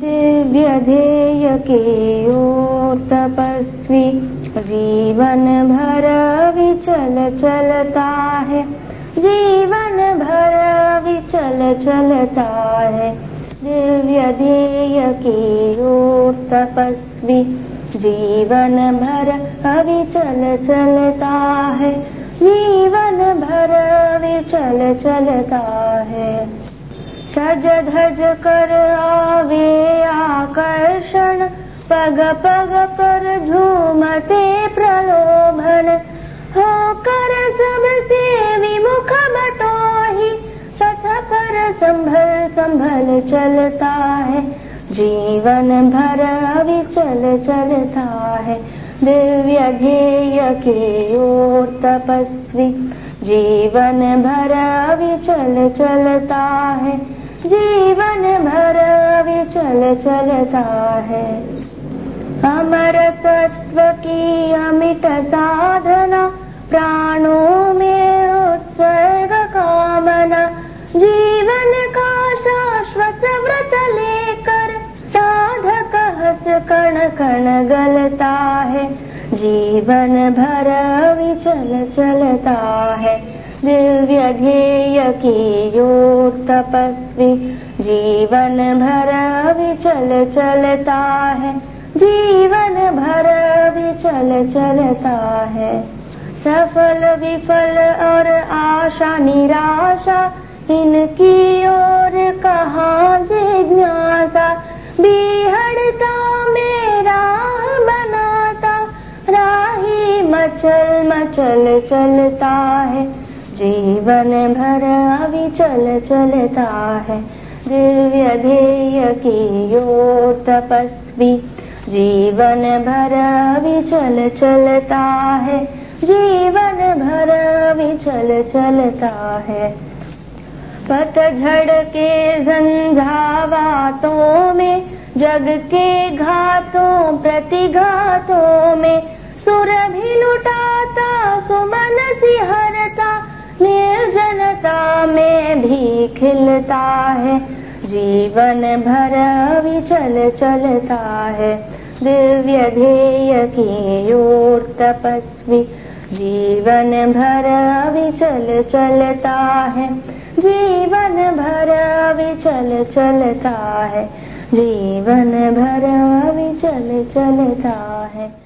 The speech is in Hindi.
दिव्य ध्येय की ओर तपस्वी जीवन भर विचल चलता है, जीवन भर विचल चलता है। दिव्य ध्येय की ओर तपस्वी जीवन भर अविचल चलता है, जीवन भर विचल चलता है। सज धज कर आवे आकर्षण, पग पग पर झूमते प्रलोभन, होकर सबसे विमुख बटोही पथ पर संभल संभल चलता है, जीवन भर अविचल चलता है। दिव्य ध्येय की ओर तपस्वी जीवन भर अविचल चलता है, जीवन भर विचल चलता है। अमर तत्व की अमिट साधना, प्राणों में उत्सर्ग कामना, जीवन का शाश्वत व्रत लेकर साधक हंस कण कण गलता है, जीवन भर विचल चलता है। दिव्य ध्येय की ओर तपस्वी जीवन भर विचल चलता है, जीवन भर विचल चलता है। सफल विफल और आशा निराशा, इनकी ओर कहाँ जिज्ञासा, बीहड़ता में राह बनाता, राही मचल मचल चलता है, जीवन भर अविचल चलता है। दिव्य ध्येय की ओर तपस्वी जीवन भर अविचल चलता है, जीवन भर अविचल चलता है। पतझड़ के झंझावातों में, जग के घातों प्रतिघातों में, सुरभि लुटाता सुमन सिहरता, निर्जनता में भी खिलता है, जीवन भर विचल चलता है। दिव्य ध्येय की ओर तपस्वी जीवन भर विचल चलता है, जीवन भर विचल चलता है, जीवन भर विचल चलता है।